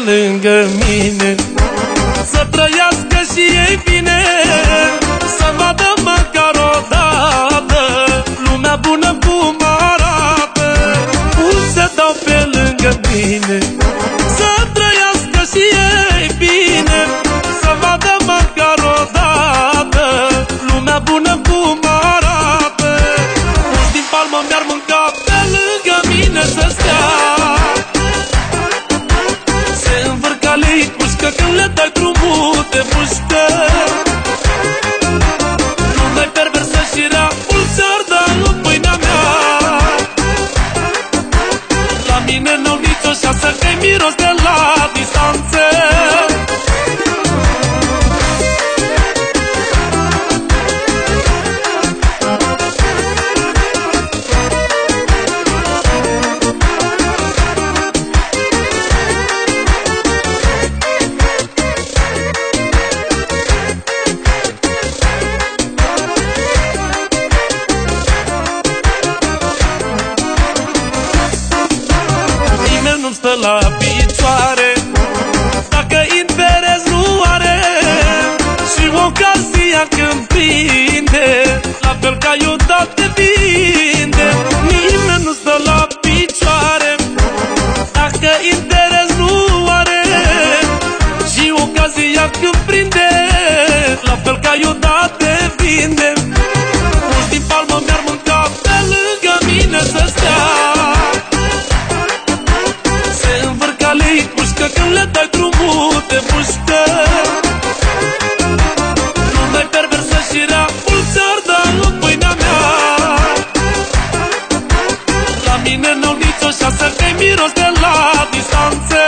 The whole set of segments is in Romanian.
lângă mine, să trăiască și ei bine, să vadă măcar o dată lumea bună cum arată. Mulți se dau pe lângă mine, să trăiască și ei bine, să vadă măcar o dată lumea bună cum arată. Mulți din palmă mi-ar mânca pe lângă mine să stea, se învârcă lei pușcă când le dai drumul de pușcă. Lumea-i perversă și rea, mulți ardă în pâinea mea. La mine n-au nicio șansă că-i miros de la distanță. Nu stă la picioare dacă interes nu are, și ocazia când prinde, la fel ca Iuda te vinde. Nimeni nu stă la picioare dacă interes nu are, și ocazia când prinde, la fel ca Iuda te vinde. Mulți din palmă mi-ar mânca pe lângă mine să stea, lei pușcă când le dai drumul de pușcă. Lumea-i perversă și rea, mulți ardă în pâinea mea. La mine n-au nicio șansă că-i miros de la distanță.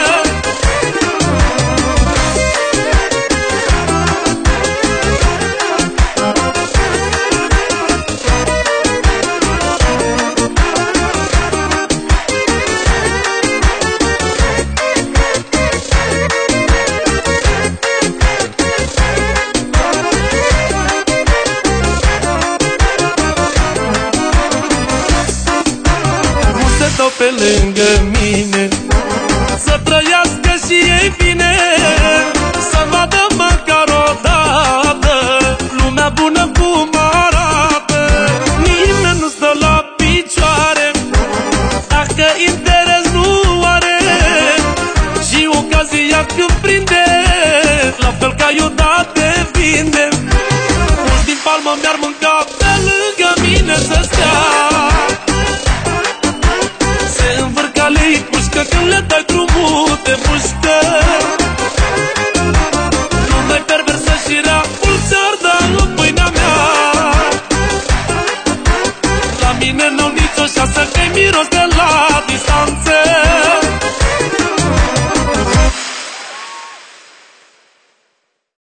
Pe lângă mine, să trăiască și ei bine, să vadă măcar o dată lumea bună cum arată. Nimeni nu stă la picioare dacă interes nu are, și ocazia când prinde, la fel ca Iuda te vinde. Mulți din palmă mi-ar mânca pe lângă mine să stea, se învârcă lei pușcă când le dai drumul de pușcă. Lumea-i perversă și rea, mulți ardă în pâinea mea. La mine n-au nicio șansă că-i miros de